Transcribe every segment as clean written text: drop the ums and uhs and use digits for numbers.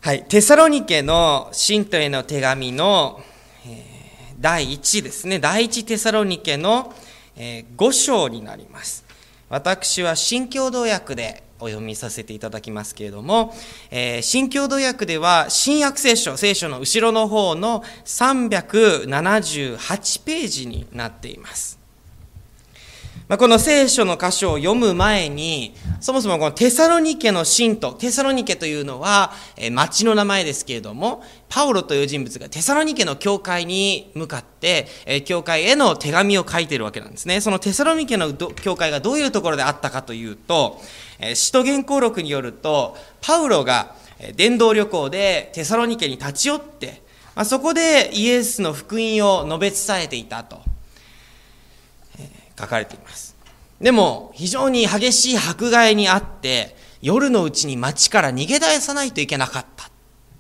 はい、テサロニケの信徒への手紙の、第1ですね。第1テサロニケの、5章になります。私は新共同訳でお読みさせていただきますけれども、新共同訳では新約聖書の後ろの方の378ページになっています。この聖書の箇所を読む前に、そもそもこのテサロニケの信徒、テサロニケというのは町の名前ですけれども、パウロという人物がテサロニケの教会に向かって、教会への手紙を書いているわけなんですね。そのテサロニケの教会がどういうところであったかというと、使徒言行録によると、パウロが伝道旅行でテサロニケに立ち寄って、そこでイエスの福音を述べ伝えていたと書かれています。でも非常に激しい迫害にあって、夜のうちに町から逃げ出さないといけなかった。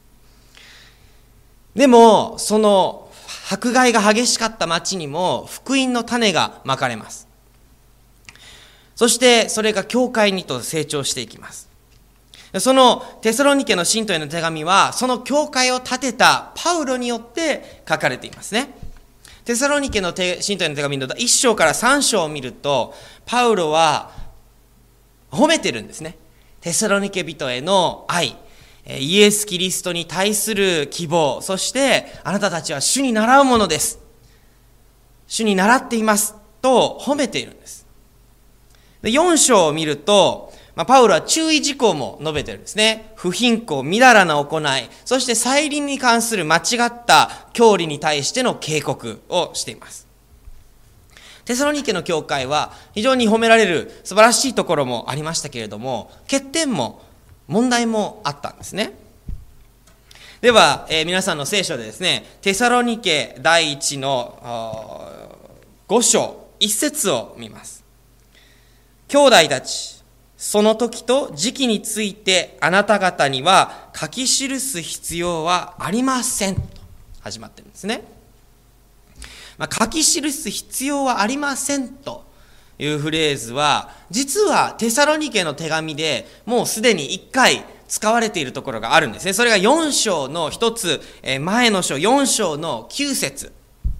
でもその迫害が激しかった町にも福音の種がまかれます。そしてそれが教会にと成長していきます。そのテサロニケの信徒への手紙は、その教会を建てたパウロによって書かれていますね。テサロニケの信徒への手紙の1章から3章を見ると、パウロは褒めてるんですね。テサロニケ人への愛、イエス・キリストに対する希望、そしてあなたたちは主に倣うものです、主に倣っていますと褒めているんです。で4章を見ると、パウロは注意事項も述べてるんですね。不貧困、みだらな行い、そして再臨に関する間違った教理に対しての警告をしています。テサロニケの教会は非常に褒められる素晴らしいところもありましたけれども、欠点も問題もあったんですね。では、皆さんの聖書でですね、テサロニケ第1の5章1節を見ます。兄弟たち、その時と時期についてあなた方には書き記す必要はありませんと始まってるんですね。書き記す必要はありませんというフレーズは、実はテサロニケの手紙でもうすでに1回使われているところがあるんですね。それが4章の一つ前の章、4章の9節。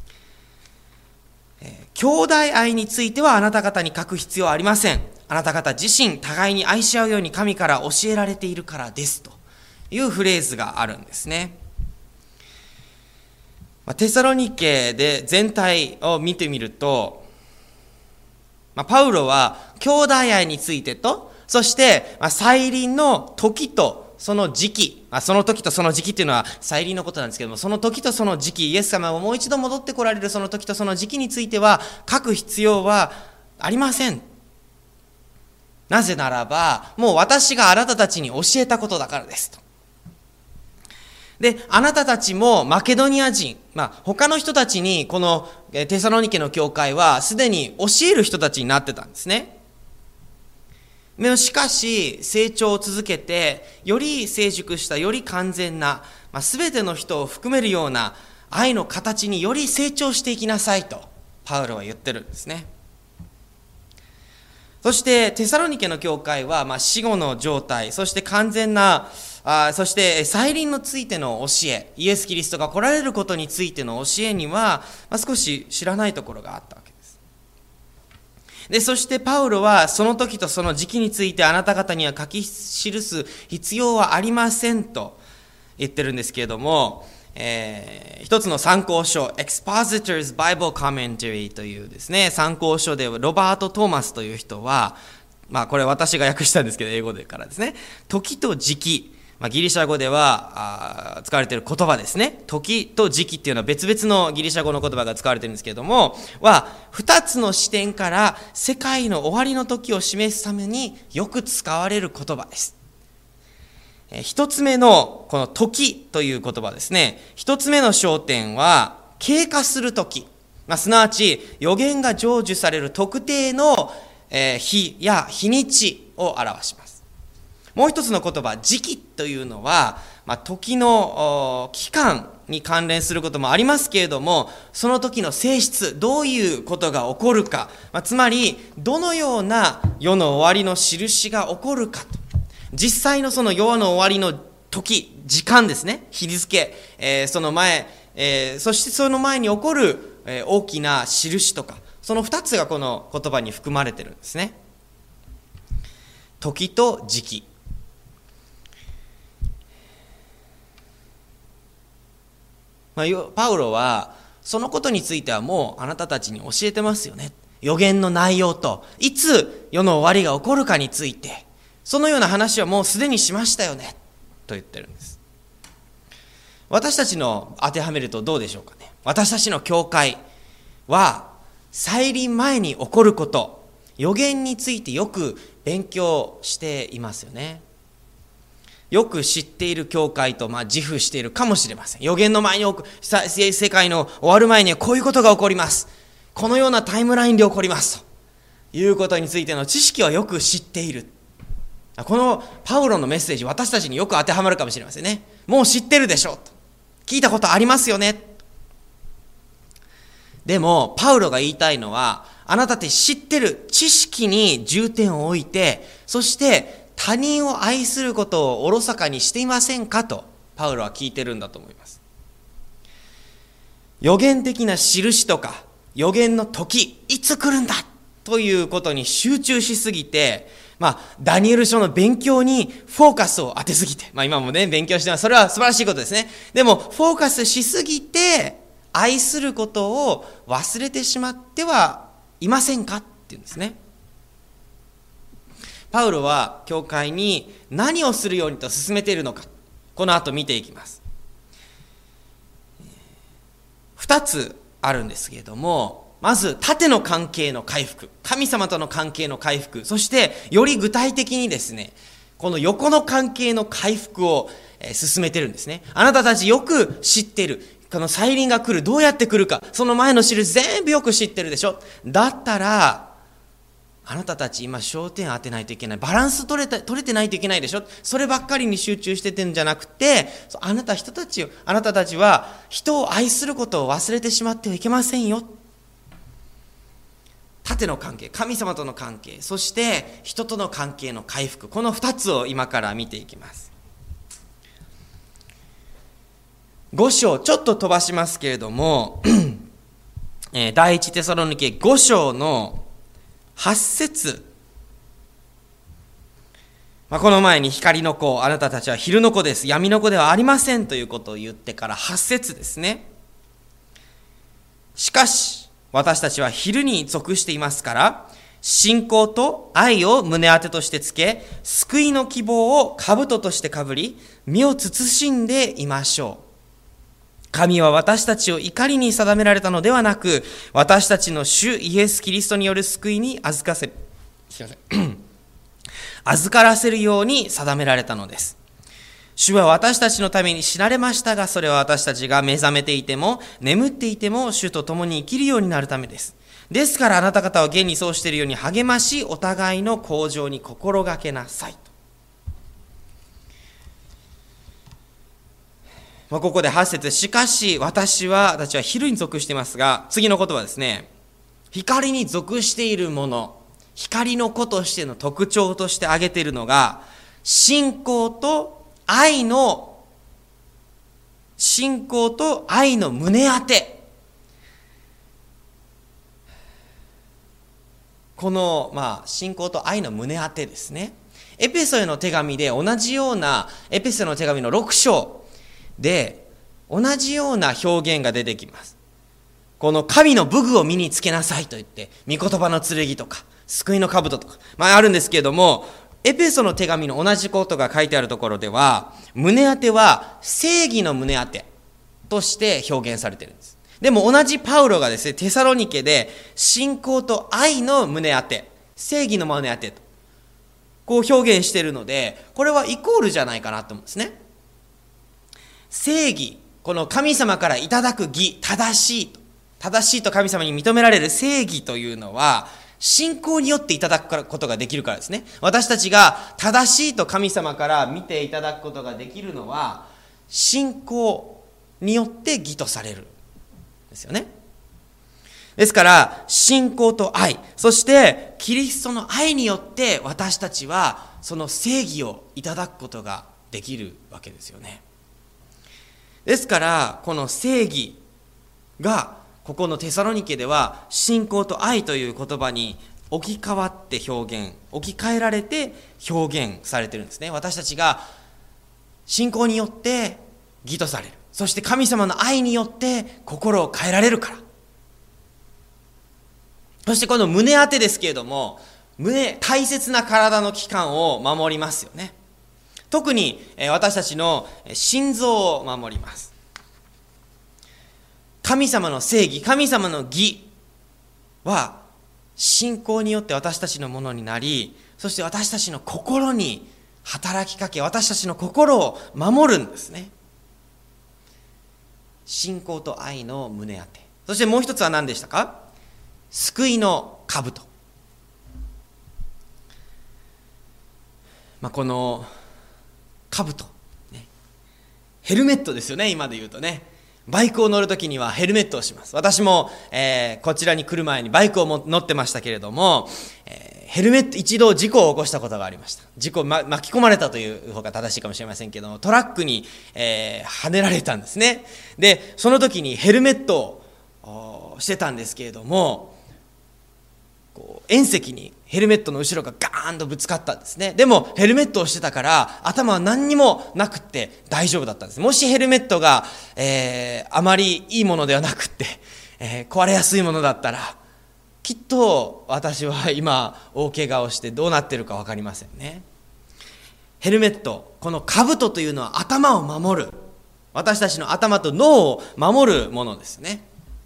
兄弟愛についてはあなた方に書く必要はありません。あなた方自身互いに愛し合うように神から教えられているからですというフレーズがあるんですね。テサロニケで全体を見てみると、パウロは兄弟愛についてと、そして再臨の時とその時期、その時とその時期っていうのは再臨のことなんですけども、その時とその時期、イエス様がもう一度戻ってこられるその時とその時期については書く必要はありません。なぜならば、もう私があなたたちに教えたことだからですと。で、あなたたちもマケドニア人、他の人たちにこのテサロニケの教会はすでに教える人たちになってたんですね。しかし成長を続けて、より成熟した、より完全な、全ての人を含めるような愛の形により成長していきなさいとパウロは言ってるんですね。そしてテサロニケの教会は死後の状態、そして完全な、そして再臨についての教え、イエス・キリストが来られることについての教えには、少し知らないところがあったわけです。で、そしてパウロはその時とその時期についてあなた方には書き記す必要はありませんと言ってるんですけれども、一つの参考書、Expositor's Bible Commentary というですね、参考書でロバート・トーマスという人は、これ私が訳したんですけど、英語でからですね、時と時期、ギリシャ語では使われている言葉ですね。時と時期っていうのは別々のギリシャ語の言葉が使われているんですけれども、二つの視点から世界の終わりの時を示すためによく使われる言葉です。一つ目のこの時という言葉ですね。一つ目の焦点は経過する時、すなわち予言が成就される特定の日や日にちを表します。もう一つの言葉、時期というのは、時の期間に関連することもありますけれども、その時の性質、どういうことが起こるか、つまりどのような世の終わりの印が起こるかと、実際のその世の終わりの時、時間ですね、日付、その前、そしてその前に起こる、大きな印とか、その2つがこの言葉に含まれてるんですね。時と時期。パウロはそのことについてはもうあなたたちに教えてますよね。預言の内容といつ世の終わりが起こるかについて、そのような話はもうすでにしましたよねと言ってるんです。私たちの当てはめるとどうでしょうかね。私たちの教会は再臨前に起こること、預言についてよく勉強していますよね。よく知っている教会と自負しているかもしれません。預言の前に世界の終わる前にはこういうことが起こります。このようなタイムラインで起こりますということについての知識はよく知っている。このパウロのメッセージ、私たちによく当てはまるかもしれませんね。もう知ってるでしょと、聞いたことありますよね。でもパウロが言いたいのは、あなたって知ってる知識に重点を置いて、そして他人を愛することをおろそかにしていませんかとパウロは聞いてるんだと思います。預言的な印とか預言の時、いつ来るんだということに集中しすぎて、ダニエル書の勉強にフォーカスを当てすぎて、今もね勉強してます。それは素晴らしいことですね。でもフォーカスしすぎて愛することを忘れてしまってはいませんかっていうんですね。パウロは教会に何をするようにと進めているのか、この後見ていきます。2つあるんですけれども、まず縦の関係の回復、神様との関係の回復、そしてより具体的にですね、この横の関係の回復を進めてるんですね。あなたたちよく知っている、この再臨が来る、どうやって来るか、その前の印全部よく知ってるでしょ。だったらあなたたち今焦点当てないといけない、バランス取れてないといけないでしょ。そればっかりに集中しててんじゃなくて、あなたたちは人を愛することを忘れてしまってはいけませんよ。縦の関係、神様との関係、そして人との関係の回復、この2つを今から見ていきます。5章ちょっと飛ばしますけれども第一テサロニケ5章の8節、この前に光の子、あなたたちは昼の子です、闇の子ではありませんということを言ってから8節ですね。しかし私たちは昼に属していますから、信仰と愛を胸当てとしてつけ、救いの希望を兜としてかぶり、身を慎んでいましょう。神は私たちを怒りに定められたのではなく、私たちの主イエス・キリストによる救いに預からせるように定められたのです。主は私たちのために死なれましたが、それは私たちが目覚めていても眠っていても主と共に生きるようになるためです。ですからあなた方は現にそうしているように励まし、お互いの向上に心がけなさい。ここで8節、しかし私たちは昼に属していますが、次の言葉ですね。光に属しているもの、光の子としての特徴として挙げているのが、信仰と愛の胸当て。この信仰と愛の胸当てですね。エペソへの手紙で同じような、エペソの手紙の6章で同じような表現が出てきます。この神の武具を身につけなさいと言って、御言葉の剣とか救いの兜とか、あるんですけれども、エペソの手紙の同じことが書いてあるところでは、胸当ては正義の胸当てとして表現されているんです。でも同じパウロがですね、テサロニケで信仰と愛の胸当て、正義の胸当てとこう表現しているので、これはイコールじゃないかなと思うんですね。正義、この神様からいただく義、正しいと神様に認められる正義というのは、信仰によっていただくことができるからですね。私たちが正しいと神様から見ていただくことができるのは、信仰によって義とされるんですよね。ですから信仰と愛、そしてキリストの愛によって私たちはその正義をいただくことができるわけですよね。ですからこの正義がここのテサロニケでは信仰と愛という言葉に置き換わって置き換えられて表現されているんですね。私たちが信仰によって義とされる、そして神様の愛によって心を変えられるから。そしてこの胸当てですけれども、大切な体の器官を守りますよね。特に私たちの心臓を守ります。神様の正義、神様の義は信仰によって私たちのものになり、そして私たちの心に働きかけ、私たちの心を守るんですね。信仰と愛の胸当て。そしてもう一つは何でしたか？救いの兜。この兜、ね、ヘルメットですよね。今で言うとね、バイクを乗るときにはヘルメットをします。私も、こちらに来る前にバイクを乗ってましたけれども、ヘルメット、一度事故を起こしたことがありました。巻き込まれたという方が正しいかもしれませんけども、トラックに、跳ねられたんですね。でその時にヘルメットをしてたんですけれども、縁石にヘルメットの後ろがガーンとぶつかったんですね。でもヘルメットをしてたから頭は何にもなくって大丈夫だったんです。もしヘルメットが、あまりいいものではなくって、壊れやすいものだったら、きっと私は今大怪我をしてどうなってるか分かりませんね。ヘルメット、この兜というのは頭を守る、私たちの頭と脳を守るものですね。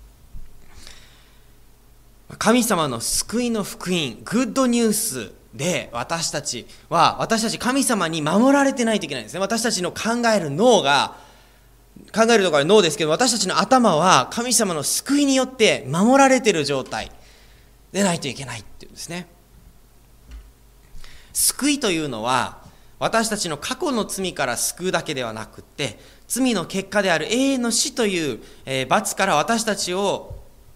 神様の救いの福音、グッドニュースで私たち神様に守られてないといけないんですね。私たちの考えるところは脳ですけど、私たちの頭は神様の救いによって守られている状態でないといけないっていうんですね。救いというのは私たちの過去の罪から救うだけではなくって、罪の結果である永遠の死という罰から私たちを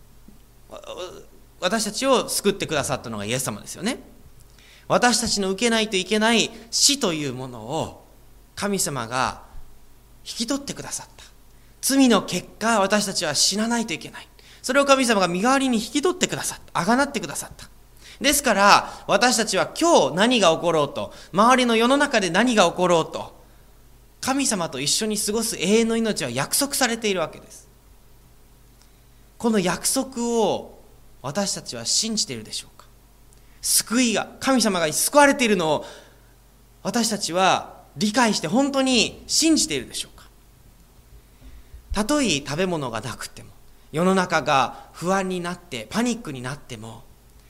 救ってくださったのがイエス様ですよね。私たちの受けないといけない死というものを神様が引き取ってくださった。罪の結果、私たちは死なないといけない。それを神様が身代わりに引き取ってくださった。贖ってくださった。ですから私たちは今日何が起ころうと、周りの世の中で何が起ころうと、神様と一緒に過ごす永遠の命は約束されているわけです。この約束を私たちは信じているでしょうか？救いが、神様が救われているのを私たちは理解して本当に信じているでしょうか？たとえ食べ物がなくても、世の中が不安になってパニックになっても、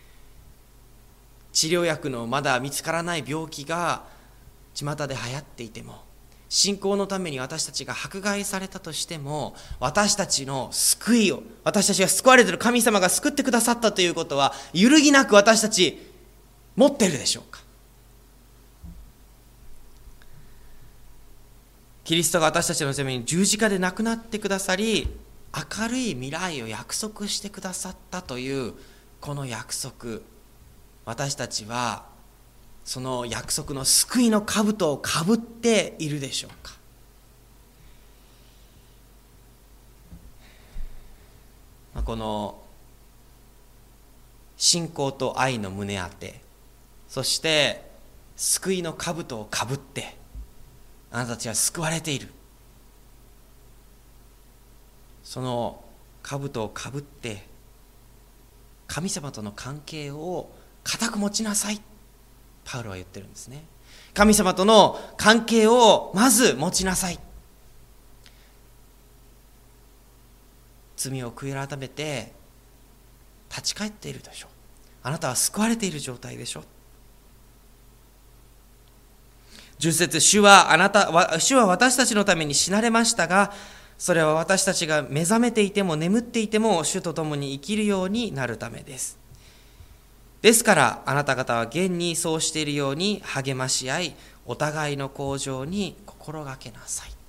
治療薬のまだ見つからない病気が巷で流行っていても、信仰のために私たちが迫害されたとしても、私たちの救いを、私たちが救われている神様が救ってくださったということは揺るぎなく私たち持っているでしょうか？キリストが私たちのために十字架で亡くなってくださり、明るい未来を約束してくださったというこの約束、私たちはその約束の救いの兜をかぶっているでしょうか？この信仰と愛の胸当て、そして救いの兜をかぶってあなたたちは救われている。その兜をかぶって神様との関係を固く持ちなさい、パウロは言ってるんですね。神様との関係をまず持ちなさい。罪を悔い改めて立ち返っているでしょう。あなたは救われている状態でしょう。10節、主は私たちのために死なれましたが、それは私たちが目覚めていても眠っていても主と共に生きるようになるためです。ですからあなた方は現にそうしているように励まし合い、お互いの向上に心がけなさい。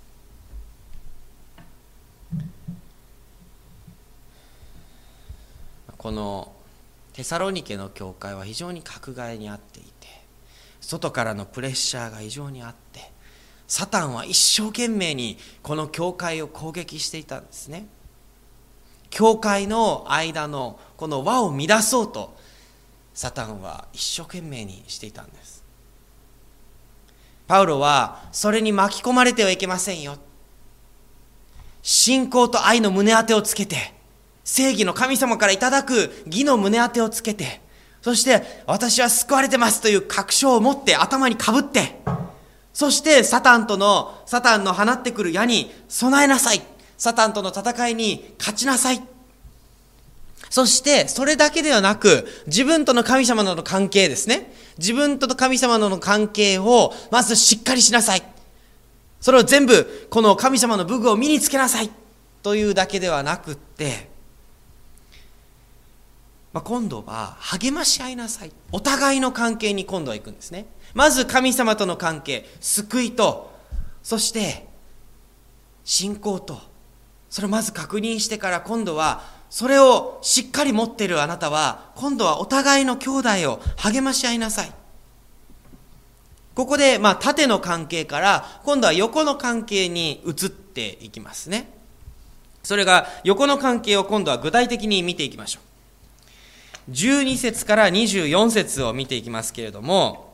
このテサロニケの教会は非常に迫害にあっていて、外からのプレッシャーが非常にあって、 サタンは一生懸命にこの教会を攻撃していたんですね。教会の間のこの輪を乱そうとサタンは一生懸命にしていたんです。パウロはそれに巻き込まれてはいけませんよ。信仰と愛の胸当てをつけて、正義の神様からいただく義の胸当てをつけて、そして私は救われてますという確証を持って頭にかぶって、そしてサタンの放ってくる矢に備えなさい。サタンとの戦いに勝ちなさい。そしてそれだけではなく、自分との神様との関係ですね。自分との神様との関係をまずしっかりしなさい。それを全部この神様の武具を身につけなさいというだけではなくって、今度は励まし合いなさい。お互いの関係に今度は行くんですね。まず神様との関係、救いと、そして信仰と、それをまず確認してから、今度はそれをしっかり持っているあなたは、今度はお互いの兄弟を励まし合いなさい。ここで縦の関係から今度は横の関係に移っていきますね。それが横の関係を今度は具体的に見ていきましょう。12節から24節を見ていきますけれども、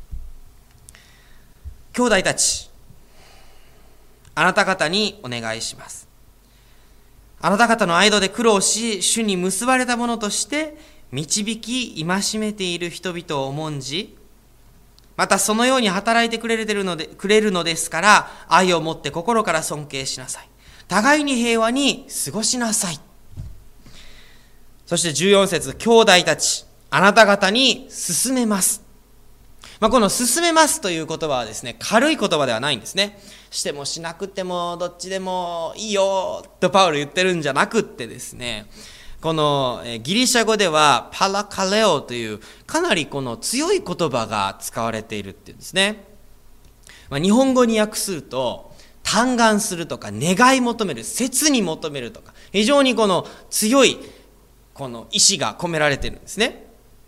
兄弟たち、あなた方にお願いします。あなた方の間で苦労し、主に結ばれたものとして導き戒めている人々を重んじ、またそのように働いてくれるのですから、愛を持って心から尊敬しなさい。互いに平和に過ごしなさい。そして14節、兄弟たち、あなた方に勧めます。この勧めますという言葉はですね、軽い言葉ではないんですね。してもしなくてもどっちでもいいよとパウロ言ってるんじゃなくってですね、このギリシャ語ではパラカレオというかなりこの強い言葉が使われているっていうんですね。日本語に訳すると嘆願するとか願い求める、切に求めるとか、非常にこの強いこの意志が込められているんですね。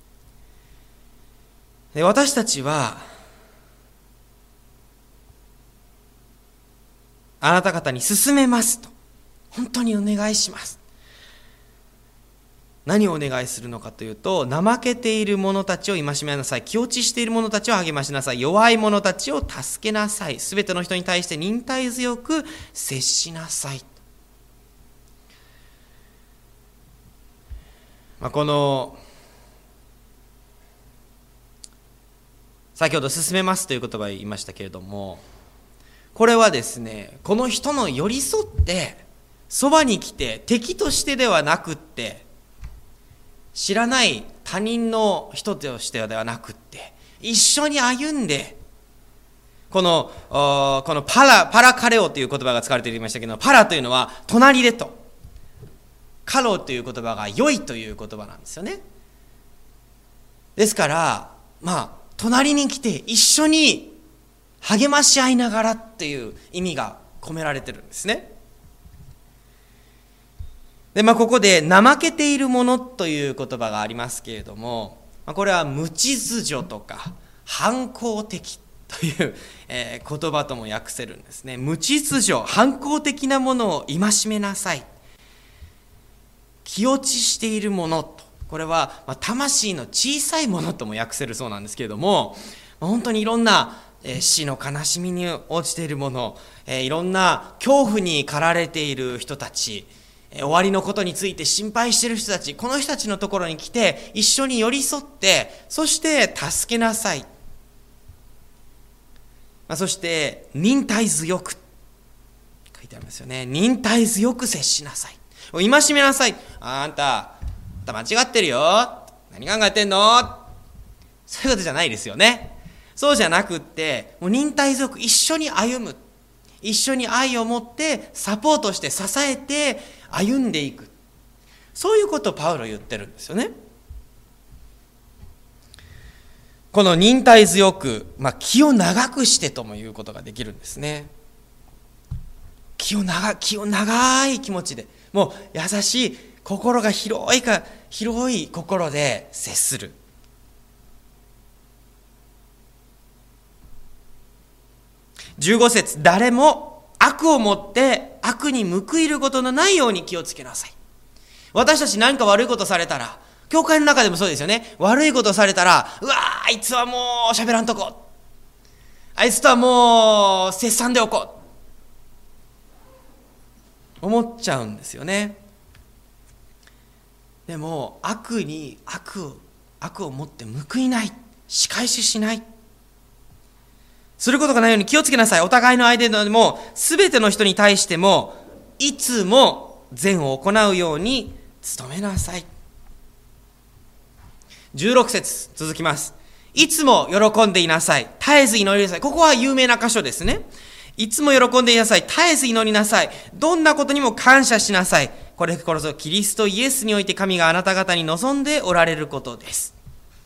で、私たちはあなた方に勧めますと、本当にお願いします。何をお願いするのかというと、怠けている者たちを戒めなさい。気落ちしている者たちを励ましなさい。弱い者たちを助けなさい。すべての人に対して忍耐強く接しなさい。この先ほど進めますという言葉を言いましたけれども、これはですね、この人の寄り添ってそばに来て敵としてではなくって、知らない他人の人としてではなくって、一緒に歩んで、このパラカレオという言葉が使われていましたけど、パラというのは隣でと、カロという言葉が良いという言葉なんですよね。ですから隣に来て一緒に励まし合いながらっていう意味が込められてるんですね。で、ここで怠けているものという言葉がありますけれども、これは無秩序とか反抗的という、言葉とも訳せるんですね。無秩序、反抗的なものを戒めなさい。気落ちしているものと、これは魂の小さいものとも訳せるそうなんですけれども、本当にいろんな死の悲しみに落ちているもの、いろんな恐怖に駆られている人たち、終わりのことについて心配している人たち、この人たちのところに来て一緒に寄り添って、そして助けなさい。そして忍耐強く、書いてありますよね。忍耐強く接しなさい。戒めなさい。あんた間違ってるよ。何考えてんの？そういうことじゃないですよね。そうじゃなくって、もう忍耐強く一緒に歩む。一緒に愛を持ってサポートして支えて歩んでいく。そういうことをパウロ言ってるんですよね。この忍耐強く、気を長くしてとも言うことができるんですね。気を長い気持ちで、もう優しい心が広い心で接する。 15節、誰も悪をもって悪に報いることのないように気をつけなさい。私たち何か悪いことされたら、教会の中でもそうですよね。悪いことされたら、うわー、あいつはもう喋らんとこ。あいつとはもう折算でおこう。思っちゃうんですよね。でも悪に悪をもって報いない、仕返ししない、することがないように気をつけなさい。お互いの相手でも全ての人に対してもいつも善を行うように努めなさい。16節続きます。いつも喜んでいなさい。絶えず祈りなさい。ここは有名な箇所ですね。いつも喜んでいなさい。絶えず祈りなさい。どんなことにも感謝しなさい。これこそキリストイエスにおいて神があなた方に望んでおられることです。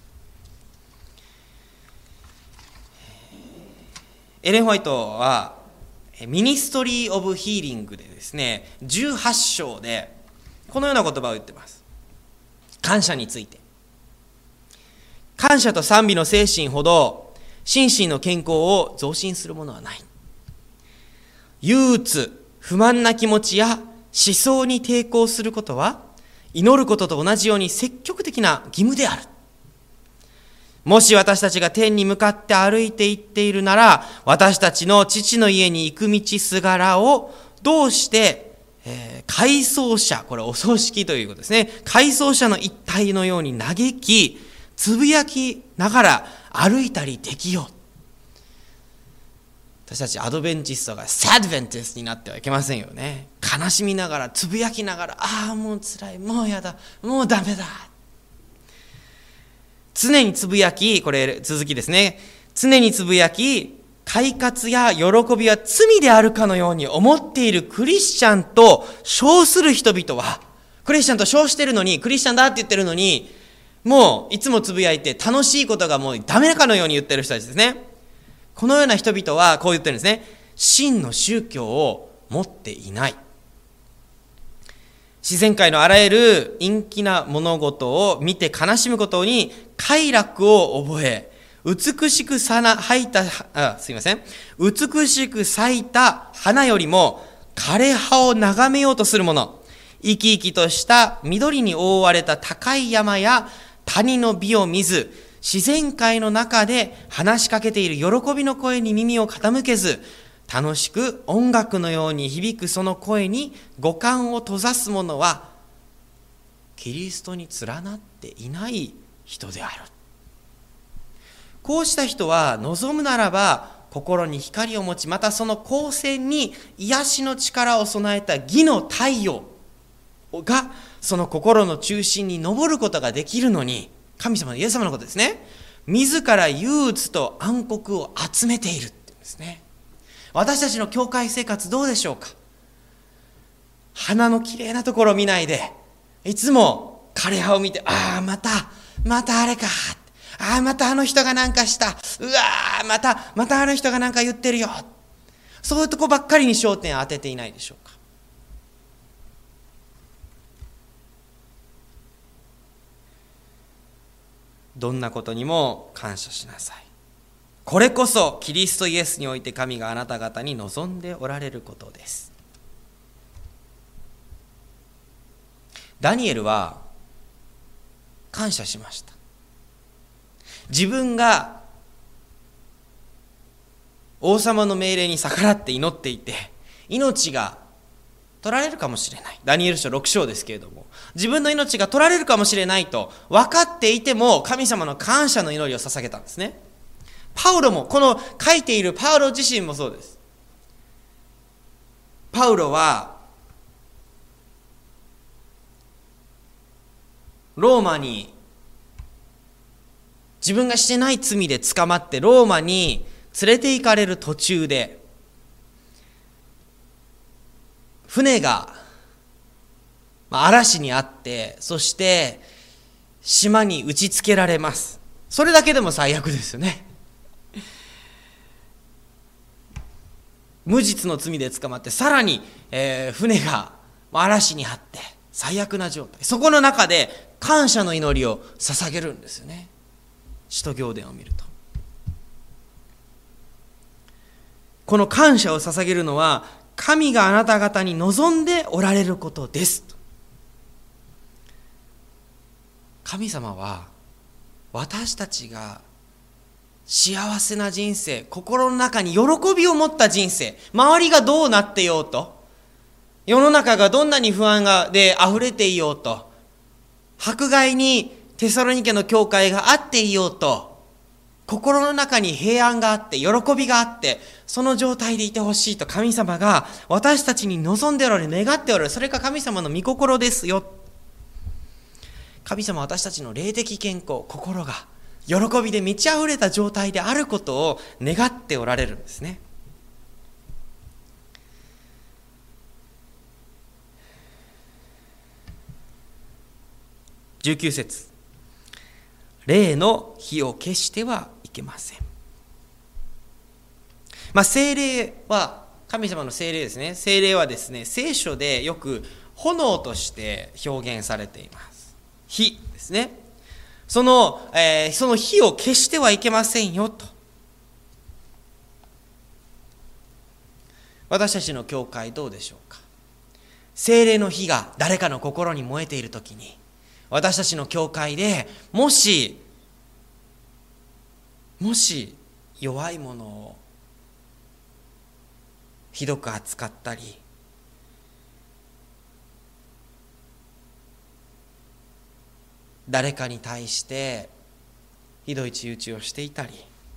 エレン・ホワイトはミニストリー・オブ・ヒーリングでですね、18章でこのような言葉を言っています。感謝について。感謝と賛美の精神ほど心身の健康を増進するものはない。憂鬱、不満な気持ちや思想に抵抗することは祈ることと同じように積極的な義務である。もし私たちが天に向かって歩いていっているなら、私たちの父の家に行く道すがらをどうして、回想者、これお葬式ということですね。回想者の一体のように嘆き、つぶやきながら歩いたりできよう。私たちアドベンチストがサドベンティストになってはいけませんよね。悲しみながら、つぶやきながら、ああもう辛い、もうやだ、もうダメだ。常につぶやき、これ続きですね。常につぶやき、快活や喜びは罪であるかのように思っているクリスチャンと称する人々は、クリスチャンと称してるのに、クリスチャンだって言ってるのに、もういつもつぶやいて楽しいことがもうダメかのように言ってる人たちですね。このような人々はこう言ってるんですね。真の宗教を持っていない。自然界のあらゆる陰気な物事を見て悲しむことに快楽を覚え、美しく咲いた花よりも枯れ葉を眺めようとする者、生き生きとした緑に覆われた高い山や谷の美を見ず、自然界の中で話しかけている喜びの声に耳を傾けず、楽しく音楽のように響くその声に五感を閉ざす者は、キリストに連なっていない人である。こうした人は望むならば心に光を持ち、またその光線に癒しの力を備えた義の太陽がその心の中心に昇ることができるのに、神様のイエス様のことですね、自ら憂鬱と暗黒を集めているって言うんですね。私たちの教会生活どうでしょうか。花のきれいなところを見ないで、いつも枯れ葉を見て、ああまたあれか、ああまたあの人がなんかした、うわーまたあの人がなんか言ってるよ、そういうとこばっかりに焦点を当てていないでしょうか。どんなことにも感謝しなさい。これこそキリストイエスにおいて神があなた方に望んでおられることです。ダニエルは感謝しました。自分が王様の命令に逆らって祈っていて、命が取られるかもしれない。ダニエル書6章ですけれども、自分の命が取られるかもしれないと分かっていても、神様の感謝の祈りを捧げたんですね。パウロも、この書いているパウロ自身もそうです。パウロはローマに自分がしてない罪で捕まってローマに連れて行かれる途中で、船が嵐にあって、そして島に打ちつけられます。それだけでも最悪ですよね。無実の罪で捕まって、さらに、船が嵐にあって最悪な状態、そこの中で感謝の祈りを捧げるんですよね。使徒行伝を見ると、 この感謝を捧げるのは、神があなた方に望んでおられることです。神様は私たちが幸せな人生、心の中に喜びを持った人生、周りがどうなっていようと、世の中がどんなに不安で溢れていようと、迫害にテサロニケの教会があっていようと、心の中に平安があって喜びがあって、その状態でいてほしいと神様が私たちに望んでおられる、願っておられる。それが神様の御心ですよ。神様は私たちの霊的健康、心が喜びで満ち溢れた状態であることを願っておられるんですね。19節、霊の火を消してはいけません。聖霊は神様の聖霊ですね。聖霊はですね、聖書でよく炎として表現されています。火ですね。その火を消してはいけませんよと。私たちの教会どうでしょうか。聖霊の火が誰かの心に燃えているときに、私たちの教会でもし弱いものをひどく扱ったり、誰かに対してひどい仕打ちをしていたり、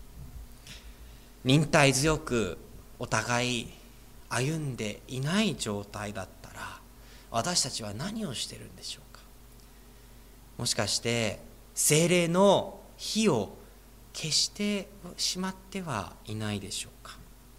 忍耐強くお互い歩んでいない状態だったら、私たちは何をしているんでしょうか。もしかして聖霊の火を消してしまってはいないでしょうか。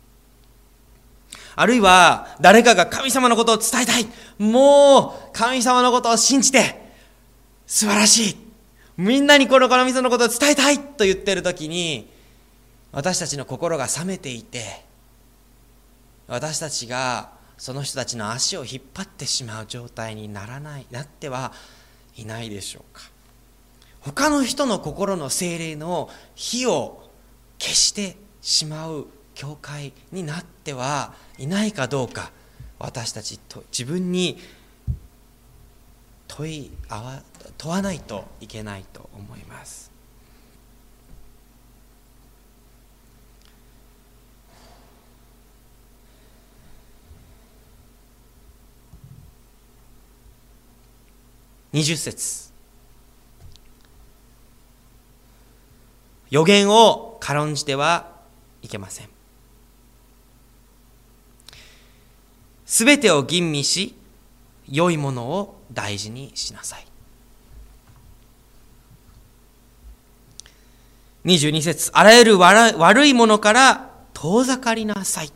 あるいは誰かが神様のことを伝えたい、もう神様のことを信じて素晴らしい、みんなにこの神様のことを伝えたいと言っているときに、私たちの心が冷めていて、私たちがその人たちの足を引っ張ってしまう状態になってはいないでしょうか。他の人の心の聖霊の火を消してしまう教会になってはいないかどうか、私たちと自分に問わないといけないと思います。20節、預言を軽んじてはいけません。すべてを吟味し、良いものを大事にしなさい。22節、あらゆる悪いものから遠ざかりなさい。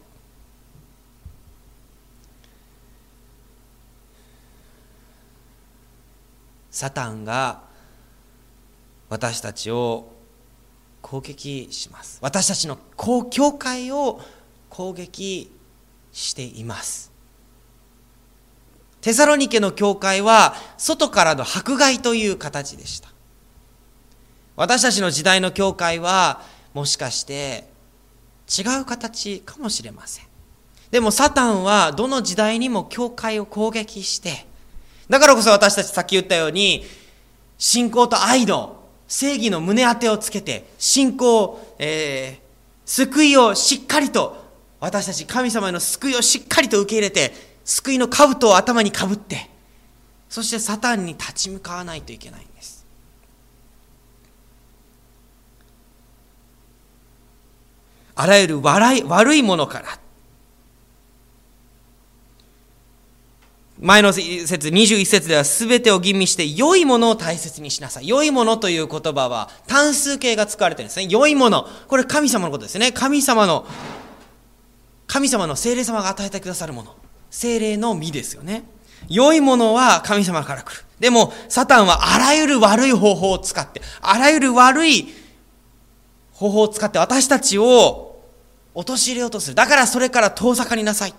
サタンが私たちを攻撃します。私たちの教会を攻撃しています。テサロニケの教会は外からの迫害という形でした。私たちの時代の教会はもしかして違う形かもしれません。でもサタンはどの時代にも教会を攻撃して、だからこそ私たちさっき言ったように、信仰と愛の正義の胸当てをつけて、信仰、救いをしっかりと、私たち神様の救いをしっかりと受け入れて、救いの兜を頭にかぶって、そしてサタンに立ち向かわないといけないんです。あらゆる悪いものから、前の節21節では、すべてを吟味して良いものを大切にしなさい。良いものという言葉は単数形が使われているんですね。良いもの、これ神様のことですね。神様の聖霊様が与えてくださるもの、聖霊の実ですよね。良いものは神様から来る。でもサタンはあらゆる悪い方法を使って、私たちを陥れようとする。だからそれから遠ざかりなさい。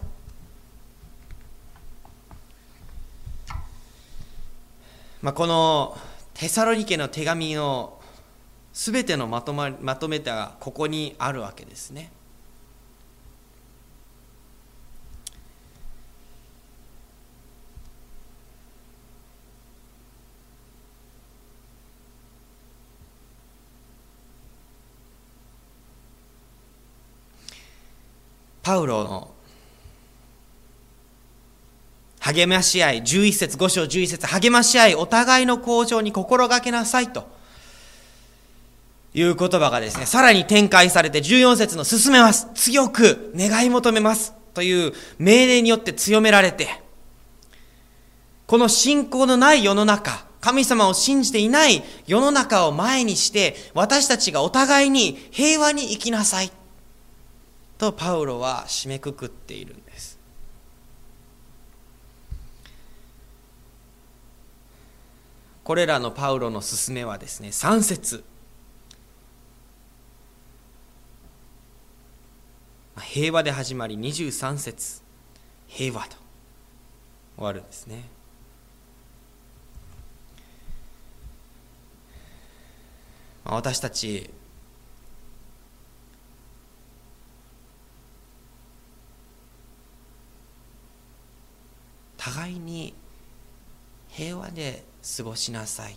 このテサロニケの手紙のすべてのまとめがここにあるわけですね。 パウロの励まし合い、11節、5章11節、励まし合い、お互いの向上に心がけなさいという言葉がですね、さらに展開されて14節の進めます、強く願い求めますという命令によって強められて、この信仰のない世の中、神様を信じていない世の中を前にして、私たちがお互いに平和に生きなさいとパウロは締めくくっているんです。これらのパウロの勧めはですね、3節、平和で始まり23節、平和と終わるんですね。私たち互いに平和で過ごしなさい。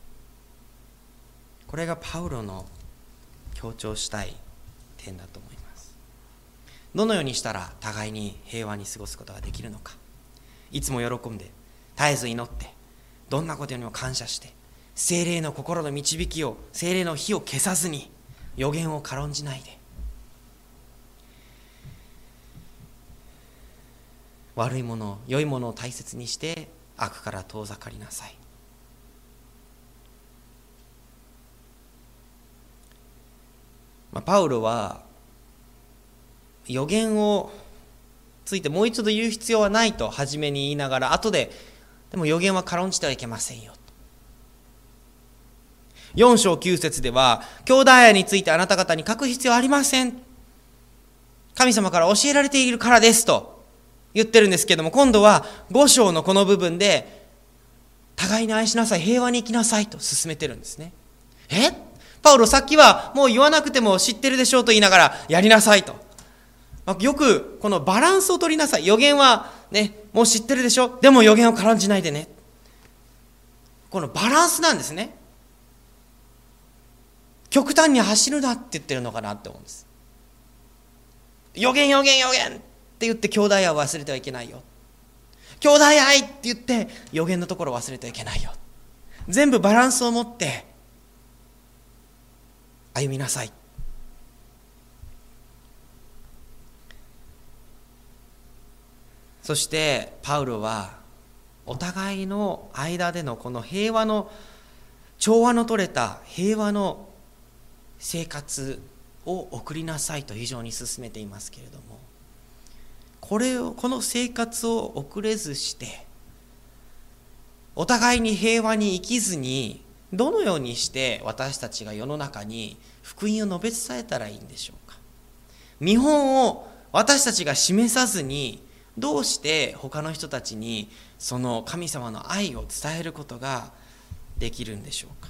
これがパウロの強調したい点だと思います。どのようにしたら互いに平和に過ごすことができるのか。いつも喜んで、絶えず祈って、どんなことにも感謝して、聖霊の心の導きを、聖霊の火を消さずに、予言を軽んじないで、悪いもの、良いものを大切にして悪から遠ざかりなさい。パウロは予言をついてもう一度言う必要はないと初めに言いながら、後ででも予言は軽んじてはいけませんよ。4章9節では、兄弟愛についてあなた方に書く必要ありません。神様から教えられているからですと言ってるんですけども、今度は5章のこの部分で、互いに愛しなさい、平和に生きなさいと進めてるんですね。パウロさっきはもう言わなくても知ってるでしょうと言いながらやりなさいと。よくこのバランスを取りなさい。予言はね、もう知ってるでしょ、でも予言を軽んじないでね。このバランスなんですね。極端に走るなって言ってるのかなって思うんです。予言予言予言って言って兄弟愛を忘れてはいけないよ。兄弟愛って言って予言のところを忘れてはいけないよ。全部バランスを持って歩みなさい。そしてパウロはお互いの間でのこの平和の、調和の取れた平和の生活を送りなさいと非常に勧めていますけれども、この生活を送れずしてお互いに平和に生きずに、どのようにして私たちが世の中に福音を述べ伝えたらいいんでしょうか。見本を私たちが示さずに、どうして他の人たちにその神様の愛を伝えることができるんでしょうか。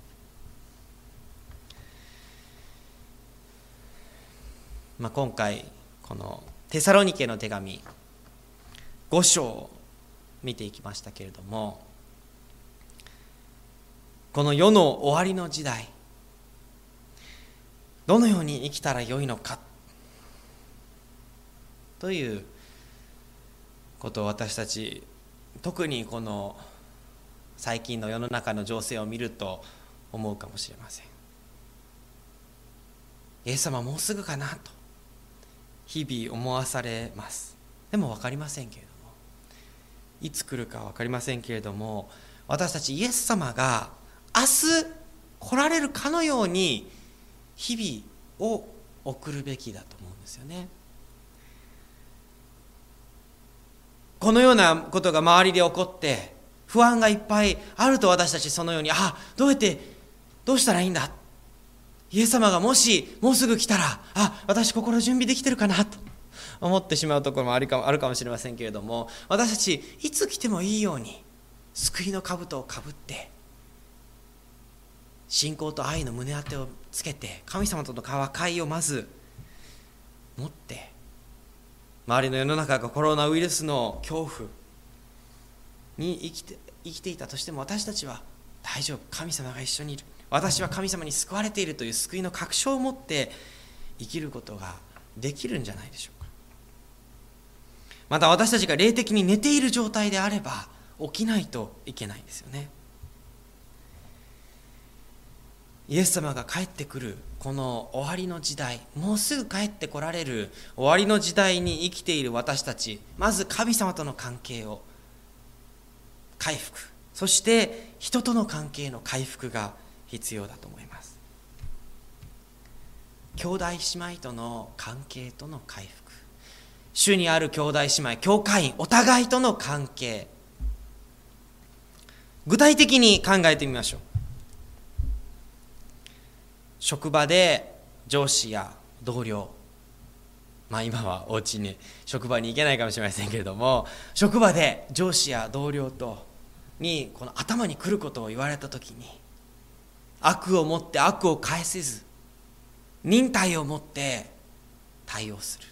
今回このテサロニケの手紙5章を見ていきましたけれども、この世の終わりの時代、どのように生きたらよいのかということを私たち、特にこの最近の世の中の情勢を見ると思うかもしれません。イエス様もうすぐかなと日々思わされます。でも分かりませんけれども、いつ来るか分かりませんけれども、私たちイエス様が明日来られるかのように日々を送るべきだと思うんですよね。このようなことが周りで起こって不安がいっぱいあると、私たちそのように、どうしたらいいんだ、イエス様がもしもうすぐ来たら、私心準備できてるかなと思ってしまうところもあるかもしれませんけれども、私たちいつ来てもいいように救いの兜をかぶって、信仰と愛の胸当てをつけて、神様との和解をまず持って、周りの世の中がコロナウイルスの恐怖に生きていたとしても、私たちは大丈夫、神様が一緒にいる、私は神様に救われているという救いの確証を持って生きることができるんじゃないでしょうか。 また私たちが霊的に寝ている状態であれば起きないといけないんですよね。イエス様が帰ってくるこの終わりの時代、もうすぐ帰ってこられる終わりの時代に生きている私たち、まず神様との関係を回復、そして人との関係の回復が必要だと思います。兄弟姉妹との関係との回復、主にある兄弟姉妹、教会員お互いとの関係、具体的に考えてみましょう。職場で上司や同僚、今はお家に職場に行けないかもしれませんけれども、職場で上司や同僚にこの頭に来ることを言われたときに、悪をもって悪を返せず忍耐をもって対応する。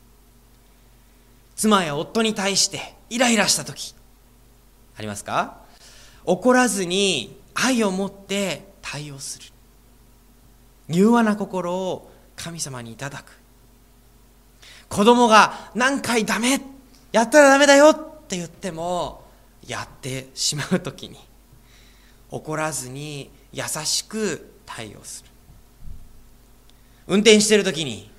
妻や夫に対してイライラしたときありますか？怒らずに愛を持って対応する。柔和な心を神様にいただく。子供が何回ダメ、やったらダメだよって言ってもやってしまうときに怒らずに優しく対応する。運転しているときに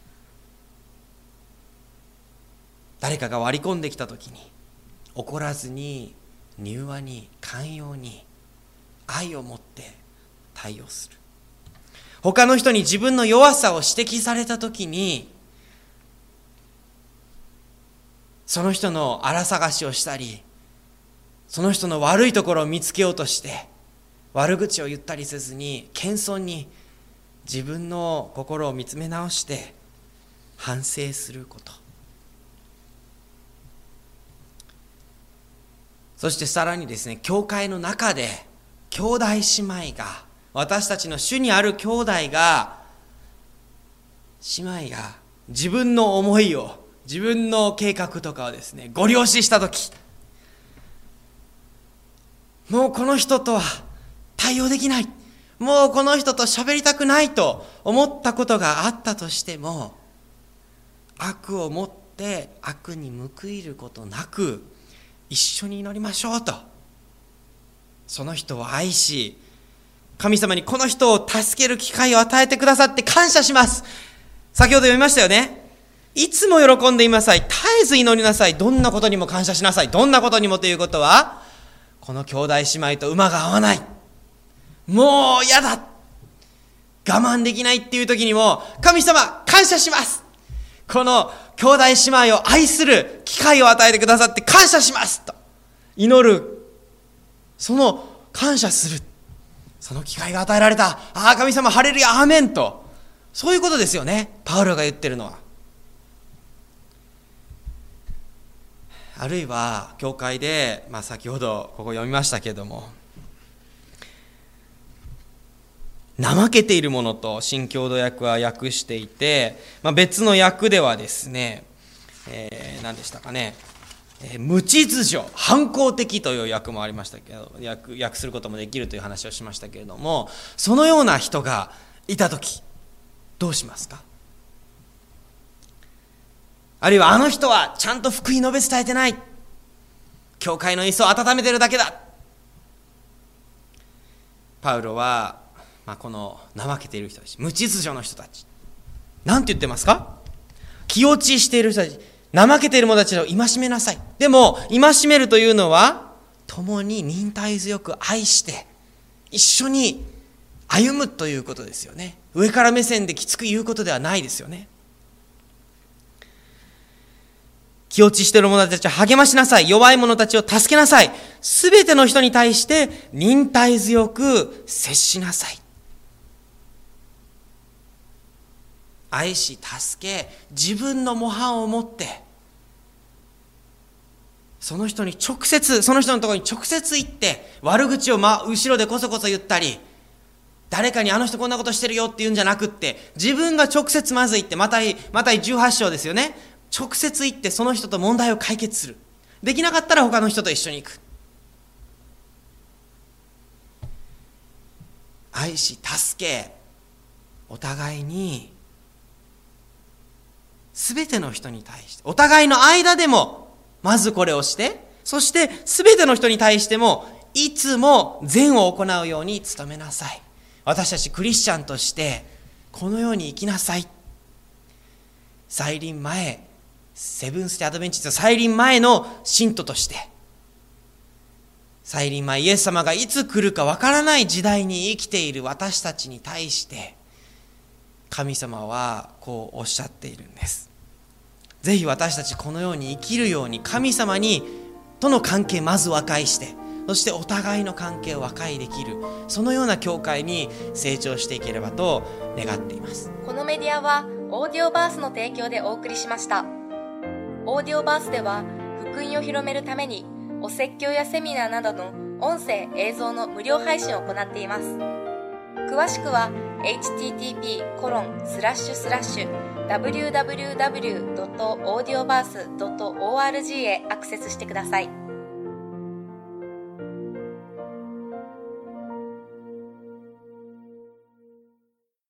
誰かが割り込んできたときに怒らずに柔和に寛容に愛を持って対応する。他の人に自分の弱さを指摘されたときにその人の荒探しをしたり、その人の悪いところを見つけようとして悪口を言ったりせずに、謙遜に自分の心を見つめ直して反省すること。そしてさらにですね、教会の中で兄弟姉妹が、私たちの主にある兄弟が、姉妹が自分の思いを、自分の計画とかをですね、ご了承したとき、もうこの人とは対応できない、もうこの人と喋りたくないと思ったことがあったとしても、悪をもって悪に報いることなく一緒に祈りましょうと、その人を愛し、神様にこの人を助ける機会を与えてくださって感謝します。先ほど読みましたよね。いつも喜んでいなさい、絶えず祈りなさい、どんなことにも感謝しなさい。どんなことにもということは、この兄弟姉妹と馬が合わない、もう嫌だ、我慢できないっていう時にも、神様感謝します、この兄弟姉妹を愛する機会を与えてくださって感謝しますと祈る。その感謝する、その機会が与えられた、神様ハレルヤアーメンと、そういうことですよね、パウロが言ってるのは。あるいは教会で、先ほどここ読みましたけれども、怠けているものと新共同訳は訳していて、別の訳ではですね、何でしたかね、無秩序、反抗的という訳もありましたけど、訳することもできるという話をしましたけれども、そのような人がいたときどうしますか？あるいはあの人はちゃんと福音述べ伝えてない、教会の椅子を温めてるだけだ。パウロは、この怠けている人たち、無秩序の人たち、なんて言ってますか？気落ちしている人たち、怠けている者たちを戒めなさい。でも戒めるというのは共に忍耐強く愛して一緒に歩むということですよね。上から目線できつく言うことではないですよね。気落ちしている者たちを励ましなさい。弱い者たちを助けなさい。すべての人に対して忍耐強く接しなさい。愛し助け、自分の模範を持ってその人に直接、その人のところに直接行って悪口を後ろでこそこそ言ったり、誰かにあの人こんなことしてるよって言うんじゃなくって、自分が直接まず行って、マタイ18章ですよね、直接行ってその人と問題を解決する。できなかったら他の人と一緒に行く。愛し助け、お互いにすべての人に対して、お互いの間でもまずこれをして、そしてすべての人に対してもいつも善を行うように努めなさい。私たちクリスチャンとしてこのように生きなさい。再臨前、セブンス・デー・アドベンチスト再臨前の信徒として、再臨前イエス様がいつ来るかわからない時代に生きている私たちに対して神様はこうおっしゃっているんです。ぜひ私たちこのように生きるように、神様との関係まず和解して、そしてお互いの関係を和解できる、そのような教会に成長していければと願っています。 このメディアはオーディオバースの提供でお送りしました。オーディオバースでは福音を広めるためにお説教やセミナーなどの音声映像の無料配信を行っています。詳しくは http://www.audioverse.org へアクセスしてください。